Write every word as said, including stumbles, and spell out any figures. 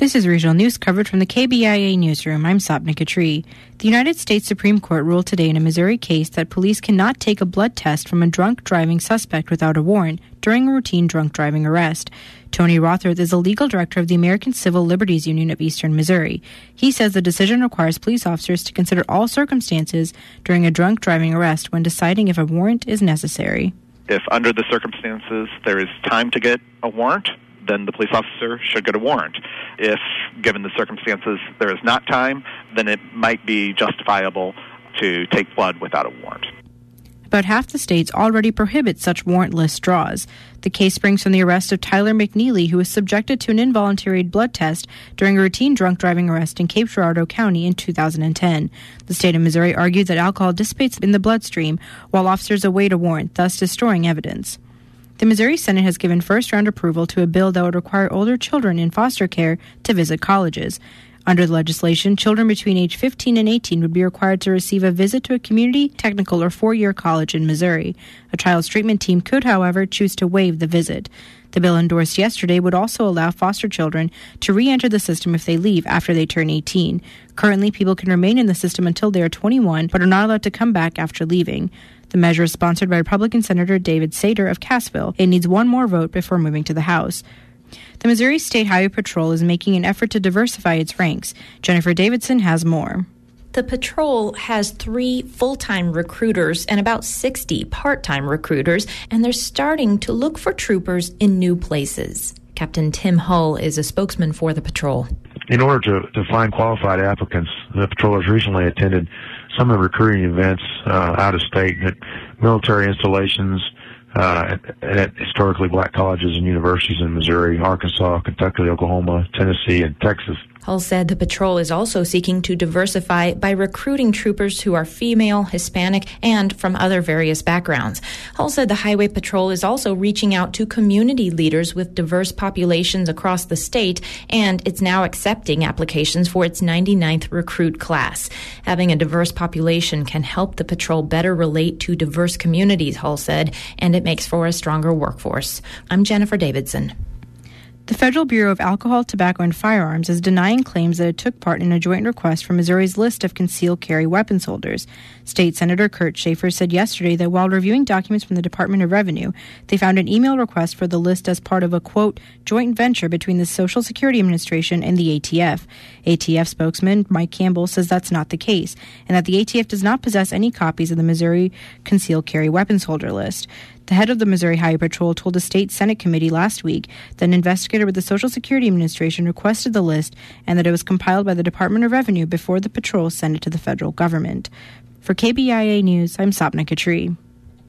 This is regional news coverage from the K B I A newsroom. I'm Sapna Katri. The United States Supreme Court ruled today in a Missouri case that police cannot take a blood test from a drunk driving suspect without a warrant during a routine drunk driving arrest. Tony Rothworth is the legal director of the American Civil Liberties Union of Eastern Missouri. He says the decision requires police officers to consider all circumstances during a drunk driving arrest when deciding if a warrant is necessary. If under the circumstances there is time to get a warrant, then the police officer should get a warrant. If, given the circumstances, there is not time, then it might be justifiable to take blood without a warrant. About half the states already prohibit such warrantless draws. The case springs from the arrest of Tyler McNeely, who was subjected to an involuntary blood test during a routine drunk driving arrest in Cape Girardeau County in two thousand ten. The state of Missouri argued that alcohol dissipates in the bloodstream while officers await a warrant, thus destroying evidence. The Missouri Senate has given first-round approval to a bill that would require older children in foster care to visit colleges. Under the legislation, children between age fifteen and eighteen would be required to receive a visit to a community, technical, or four-year college in Missouri. A child's treatment team could, however, choose to waive the visit. The bill endorsed yesterday would also allow foster children to re-enter the system if they leave after they turn eighteen. Currently, people can remain in the system until they are twenty-one, but are not allowed to come back after leaving. The measure is sponsored by Republican Senator David Sater of Cassville. It needs one more vote before moving to the House. The Missouri State Highway Patrol is making an effort to diversify its ranks. Jennifer Davidson has more. The patrol has three full-time recruiters and about sixty part-time recruiters, and they're starting to look for troopers in new places. Captain Tim Hull is a spokesman for the patrol. In order to, to find qualified applicants, the patrol has recently attended some of the recruiting events uh, out of state at military installations, uh, at, at historically black colleges and universities in Missouri, Arkansas, Kentucky, Oklahoma, Tennessee, and Texas. Hull said the patrol is also seeking to diversify by recruiting troopers who are female, Hispanic, and from other various backgrounds. Hull said the Highway Patrol is also reaching out to community leaders with diverse populations across the state, and it's now accepting applications for its ninety-ninth recruit class. Having a diverse population can help the patrol better relate to diverse communities, Hull said, and it makes for a stronger workforce. I'm Jennifer Davidson. The Federal Bureau of Alcohol, Tobacco, and Firearms is denying claims that it took part in a joint request for Missouri's list of concealed carry weapons holders. State Senator Kurt Schaefer said yesterday that while reviewing documents from the Department of Revenue, they found an email request for the list as part of a, quote, joint venture between the Social Security Administration and the A T F. A T F spokesman Mike Campbell says that's not the case, and that the A T F does not possess any copies of the Missouri concealed carry weapons holder list. The head of the Missouri Highway Patrol told a state Senate committee last week that an investigator with the Social Security Administration requested the list and that it was compiled by the Department of Revenue before the patrol sent it to the federal government. For K B I A News, I'm Sapna Katri.